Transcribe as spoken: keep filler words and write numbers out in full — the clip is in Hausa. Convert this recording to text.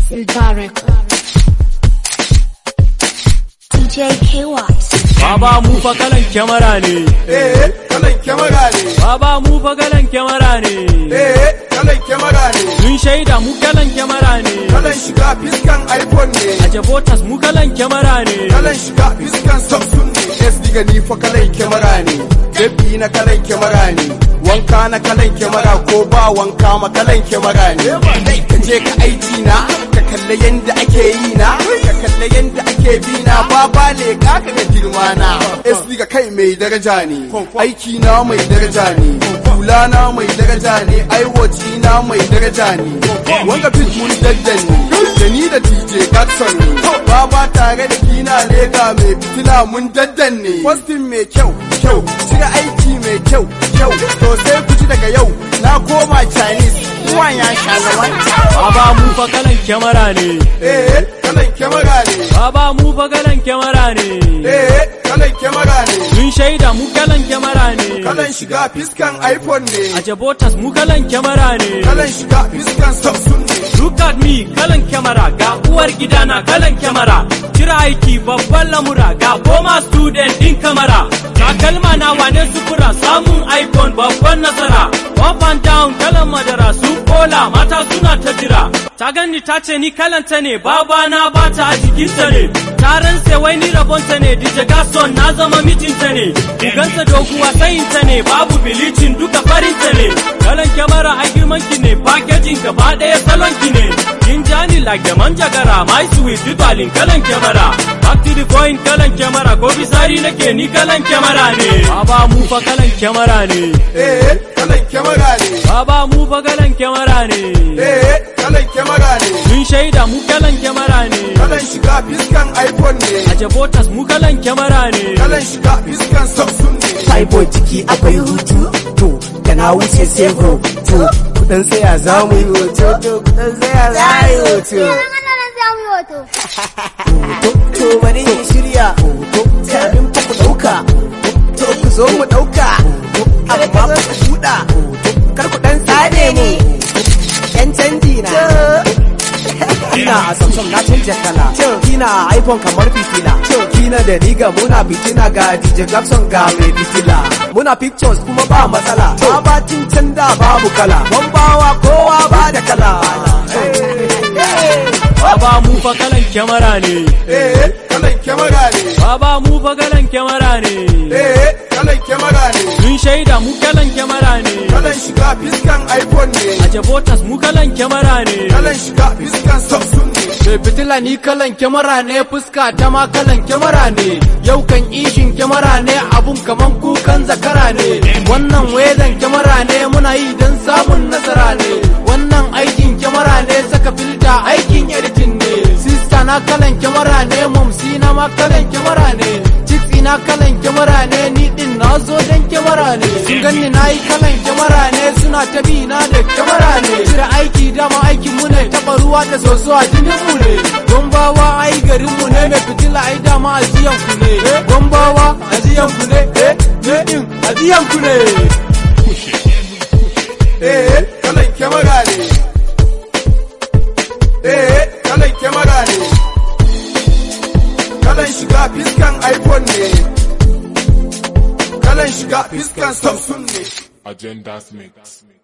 Sildarek D J K Watts. Baba mu fa kalan kyamara ne. Eh, kalan kyamara ne. Baba mu fa kalan kyamara ne. Eh, kalan kyamara ne. Mun shaida mu kalan kyamara ne. Kalan shiga fiskan iPhone ne. A Jabotas mu kalan kyamara ne. Kalan shiga fiskan Samsung ne. S diga ni fa kalan kyamara ne. Gabi na kalan kyamara ne. Wanka na kalan kyamara ko ba wanka ma kalan kyamara ne. Dai ka je ka aiki na, ka kalle yanda ake yi na, ka kalle yanda ake bi na, baba ne ka ka ga girma na. S diga kai mai daraja ne, aiki na mai daraja ne, hula na mai daraja ne, aiwaci na mai daraja ne. Wanga fit mun daddan ne, da ni da D J Gatson ne. Baba tare da kina lega mai fitila mun daddan ne. Postin mai kyau, kyau, shiga aiki mai kyau, kyau. To sai ku ji daga yau, na koma Chinese, ruwan ya sha zaman. Baba mu fa kalan kyamara ne. Eh, kalan kyamara ne. Baba mu fa kalan kyamara ne. Eh, kalan kyamara ne. Mun shaida mu kalan kyamara ne. Kalan shiga fiskan iPhone ne. A Jabotas mu kalan kyamara ne. Kalan shiga fiskan Samsung ne. Look at me kalan kyamara ga uwar gidana kalan kyamara. Kira aiki babban lamura ga goma student din kamara. Takalma na wane sufura samun iPhone babban nasara. Up and down kalan madara su kola mata suna ta jira. Ta gani ta ce ni kalanta ne baba na bata a jikinta ne. Taron sai wai ni rabonta ne D J Gaston na zama mijinta ne. Giganta doguwa sayinta ne babu bilicin duka farinta ne. Kalan kyamara a girman ki ne packaging gaba ɗaya salon ki ne. Kin jani like da manjagara my sweet dubalin kalan kyamara. Back to the point kalan kyamara ko bisari nake ni kalan kyamara ne. Baba mu fa kalan kyamara ne. Eh, kalan kyamara ne. Baba mu fa kalan kyamara ne. Eh, kalan kyamara ne. Mun shaida mu kalan kyamara ne. Kalan shiga fiskan iPhone ne. A Jabotas mu kalan kyamara ne. Kalan shiga fiskan Samsung ne. Faibo jiki akwai hutu, to da na wuce sai hoto, kudan saya za mu yi hoto, to kudan saya za mu yi hoto. Hoto, to bari yin shirya, hoto, kamin fa ku ɗauka, to ku zo mu ɗauka, amma fa ku buɗa, kar ku ɗan tsane mu, ‘yan canji na. Kina a Samsung na canja kala, kina a iPhone kamar fitila, kina da riga muna fitina ga D J Jackson ga mai fitila. Muna pictures kuma ba matsala, babacin can da babu kala, bambawa kowa ba da kala. Baba mu fa kalan kyamara ne. Eh, kalan kyamara ne. Baba mu fa kalan kyamara ne. Eh, kalan kyamara ne. Mun shaida mu kalan kyamara ne. Kalan shiga fiskan iPhone ne. A Jabotas mu kalan kyamara ne. Kalan shiga fiskan Samsung ne. Mai fitila ni kalan kyamara ne, fuska ta ma kalan kyamara ne. Yau kan ishin kyamara ne, abun kaman kukan zakara ne. Wannan wezan kyamara ne, muna yi don samun nasara ne. Wannan aikin kyamara ne, saka filta aikin editing ne. Sista na kalan kyamara ne, momsi na ma kalan kyamara ne. Chicks ina kalan kyamara ne, ni din na zo don kyamara ne. Sun ganni na yi kalan kyamara ne, suna ta bi na da kyamara ne. Cire aiki dama aikin mu ne, taɓa ruwa da soso a jinin mu ne. Gombawa ai garin mu ne, mai fitila ai dama ajiyan ku ne. Gombawa ajiyan ku ne, eh, ne din ajiyan ku ne. Eh, kalan kyamara ne. Eh, kalan kyamara ne. Kalan shiga fiskan iPhone ne. Kalan shiga fiskan Samsung ne. Agendas Mix.